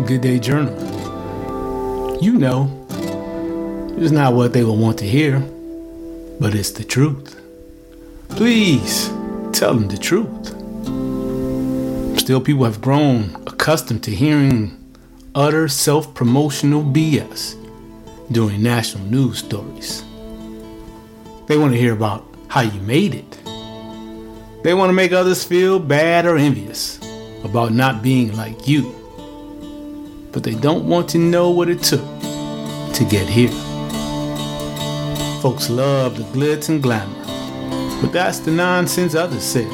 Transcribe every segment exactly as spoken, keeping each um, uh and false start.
Good Day Journal. You know, it's not what they will want to hear, but it's the truth. Please tell them the truth. Still, people have grown accustomed to hearing utter self-promotional B S during national news stories. They want to hear about how you made it. They want to make others feel bad or envious about not being like you. But they don't want to know what it took to get here. Folks love the glitz and glamour, but that's the nonsense others say.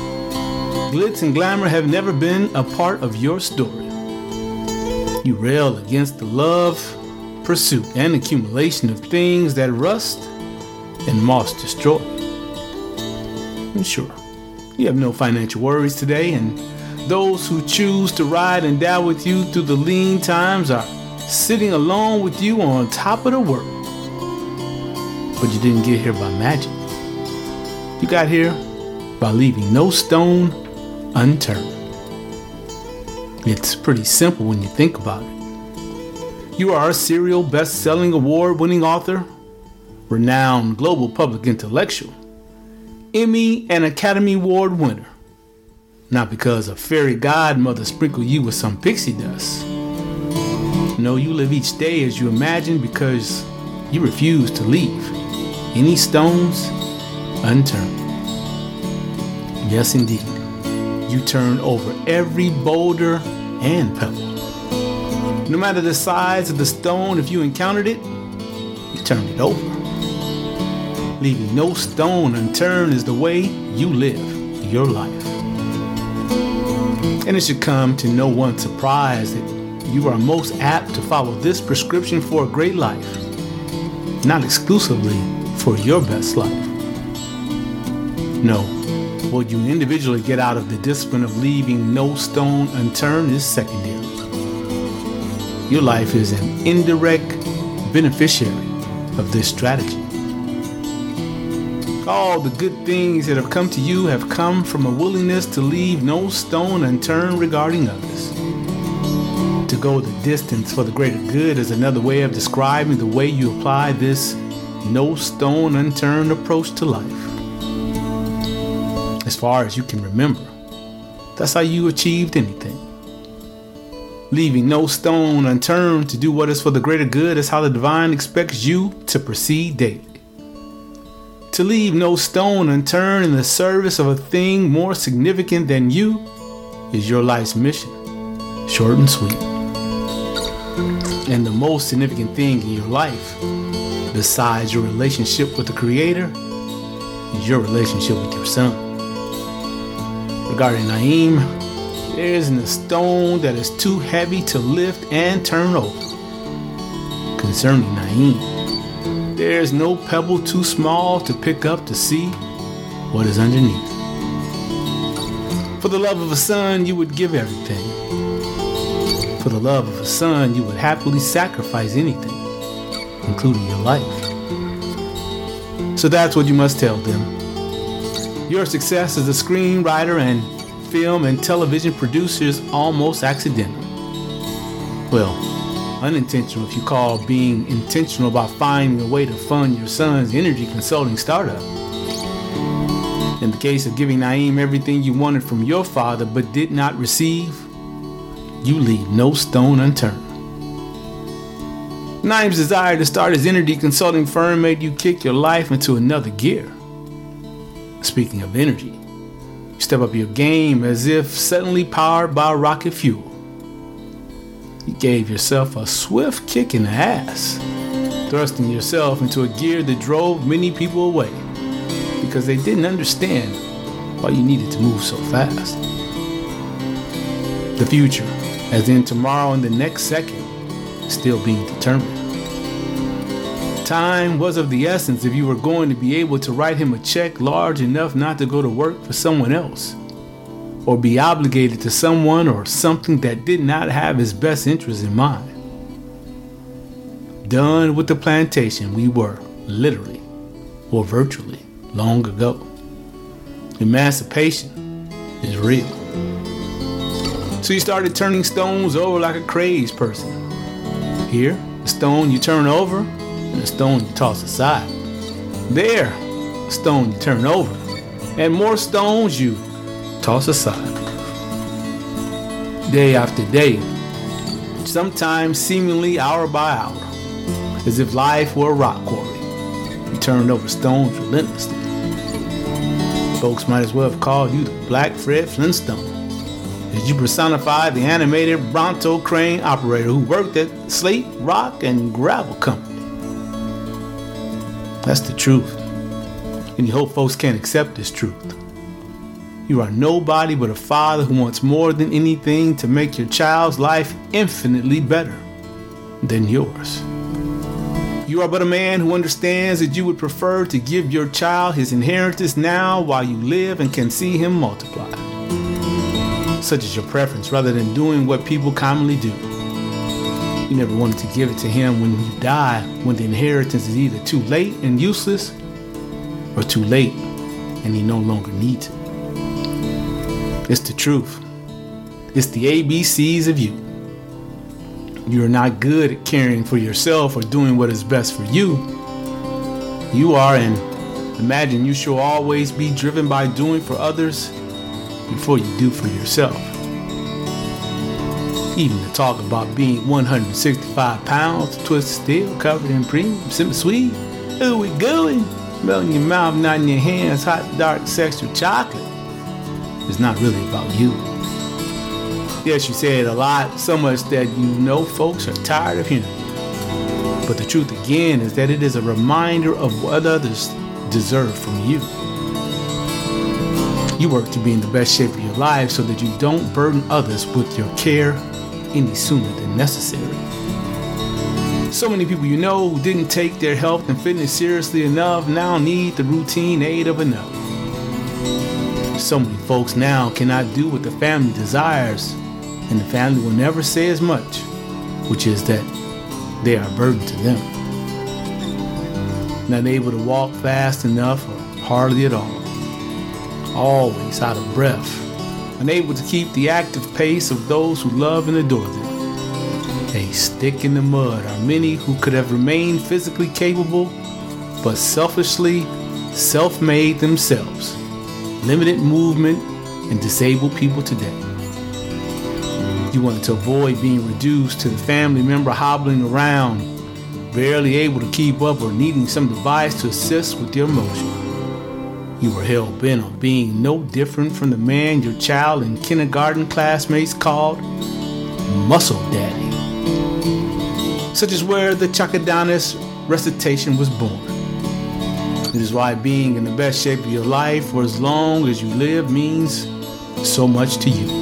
Glitz and glamour have never been a part of your story. You rail against the love, pursuit, and accumulation of things that rust and moss destroy. And sure, you have no financial worries today, and those who choose to ride and die with you through the lean times are sitting alone with you on top of the world. But you didn't get here by magic. You got here by leaving no stone unturned. It's pretty simple when you think about it. You are a serial best-selling award-winning author, renowned global public intellectual, Emmy and Academy Award winner. Not because a fairy godmother sprinkled you with some pixie dust. No, you live each day as you imagine because you refuse to leave any stones unturned. Yes, indeed. You turn over every boulder and pebble. No matter the size of the stone, if you encountered it, you turned it over. Leaving no stone unturned is the way you live your life. And it should come to no one's surprise that you are most apt to follow this prescription for a great life, not exclusively for your best life. No, what you individually get out of the discipline of leaving no stone unturned is secondary. Your life is an indirect beneficiary of this strategy. All the good things that have come to you have come from a willingness to leave no stone unturned regarding others. To go the distance for the greater good is another way of describing the way you apply this no stone unturned approach to life. As far as you can remember, that's how you achieved anything. Leaving no stone unturned to do what is for the greater good is how the divine expects you to proceed daily. To leave no stone unturned in the service of a thing more significant than you is your life's mission. Short and sweet. And the most significant thing in your life, besides your relationship with the Creator, is your relationship with your son. Regarding Naeem, there isn't a stone that is too heavy to lift and turn over. Concerning Naeem, there is no pebble too small to pick up to see what is underneath. For the love of a son, you would give everything. For the love of a son, you would happily sacrifice anything, including your life. So that's what you must tell them. Your success as a screenwriter and film and television producer is almost accidental. Well, unintentional if you call being intentional about finding a way to fund your son's energy consulting startup. In the case of giving Naeem everything you wanted from your father but did not receive, you leave no stone unturned. Naeem's desire to start his energy consulting firm made you kick your life into another gear. Speaking of energy, you step up your game as if suddenly powered by rocket fuel. You gave yourself a swift kick in the ass, thrusting yourself into a gear that drove many people away because they didn't understand why you needed to move so fast. The future, as in tomorrow and the next second, is still being determined. Time was of the essence if you were going to be able to write him a check large enough not to go to work for someone else, or be obligated to someone or something that did not have his best interest in mind. Done with the plantation we were, literally, or virtually, long ago. Emancipation is real. So you started turning stones over like a crazed person. Here, a stone you turn over, and a stone you toss aside. There, a stone you turn over, and more stones you toss aside. Day after day, sometimes seemingly hour by hour, as if life were a rock quarry. You turned over stones relentlessly. Folks might as well have called you the Black Fred Flintstone, as you personified the animated Bronto crane operator who worked at Slate, Rock, and Gravel Company. That's the truth, and you hope folks can't accept this truth. You are nobody but a father who wants more than anything to make your child's life infinitely better than yours. You are but a man who understands that you would prefer to give your child his inheritance now while you live and can see him multiply. Such is your preference rather than doing what people commonly do. You never wanted to give it to him when you die, when the inheritance is either too late and useless or too late and he no longer needs it. It's the truth. It's the A B Cs of you. You are not good at caring for yourself or doing what is best for you. You are, and imagine you shall always be driven by doing for others before you do for yourself. Even to talk about being one hundred sixty-five pounds, twisted steel, covered in premium, simple sweet. Ooh, we going? Melt in your mouth, not in your hands, hot, dark, sexual chocolate. It's not really about you. Yes, you say it a lot, so much that you know folks are tired of hearing it. But the truth again is that it is a reminder of what others deserve from you. You work to be in the best shape of your life so that you don't burden others with your care any sooner than necessary. So many people you know who didn't take their health and fitness seriously enough now need the routine aid of another. So many folks now cannot do what the family desires, and the family will never say as much, which is that they are a burden to them. Not able to walk fast enough or hardly at all. Always out of breath. Unable to keep the active pace of those who love and adore them. A stick in the mud are many who could have remained physically capable, but selfishly self-made themselves. Limited movement and disabled people today. You wanted to avoid being reduced to the family member hobbling around, barely able to keep up or needing some device to assist with your motion. You were hell-bent on being no different from the man your child and kindergarten classmates called Muscle Daddy. Such is where the Chakadonis recitation was born. It is why being in the best shape of your life for as long as you live means so much to you.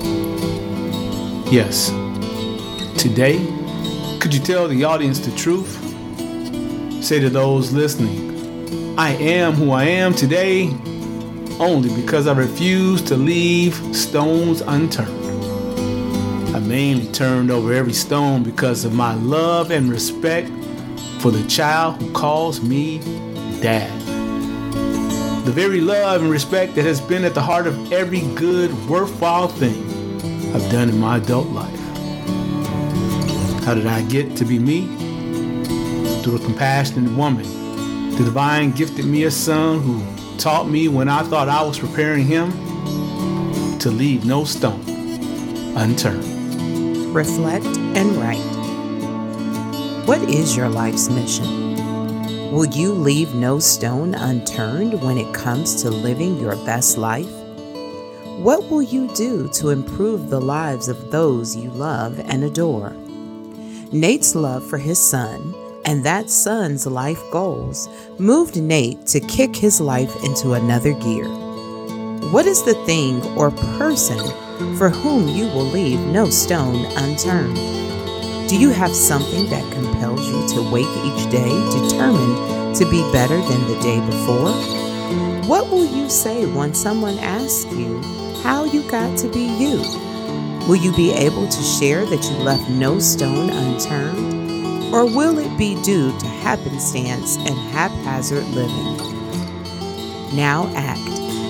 Yes, today, could you tell the audience the truth? Say to those listening, I am who I am today only because I refuse to leave stones unturned. I mainly turned over every stone because of my love and respect for the child who calls me Dad. The very love and respect that has been at the heart of every good, worthwhile thing I've done in my adult life. How did I get to be me? Through a compassionate woman. The divine gifted me a son who taught me when I thought I was preparing him to leave no stone unturned. Reflect and write. What is your life's mission? Will you leave no stone unturned when it comes to living your best life? What will you do to improve the lives of those you love and adore? Nate's love for his son and that son's life goals moved Nate to kick his life into another gear. What is the thing or person for whom you will leave no stone unturned? Do you have something that compels you to wake each day determined to be better than the day before? What will you say when someone asks you how you got to be you? Will you be able to share that you left no stone unturned? Or will it be due to happenstance and haphazard living? Now act.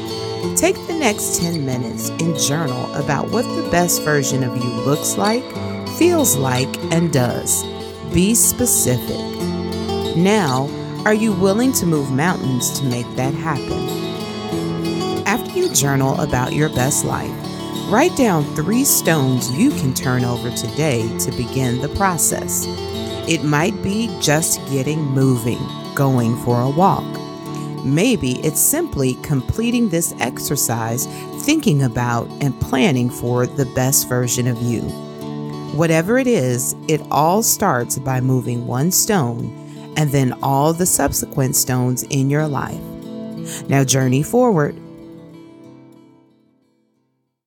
Take the next ten minutes and journal about what the best version of you looks like, feels like, and does. Be specific. Now, are you willing to move mountains to make that happen? After you journal about your best life, write down three stones you can turn over today to begin the process. It might be just getting moving, going for a walk. Maybe it's simply completing this exercise, thinking about and planning for the best version of you. Whatever it is, it all starts by moving one stone and then all the subsequent stones in your life. Now journey forward.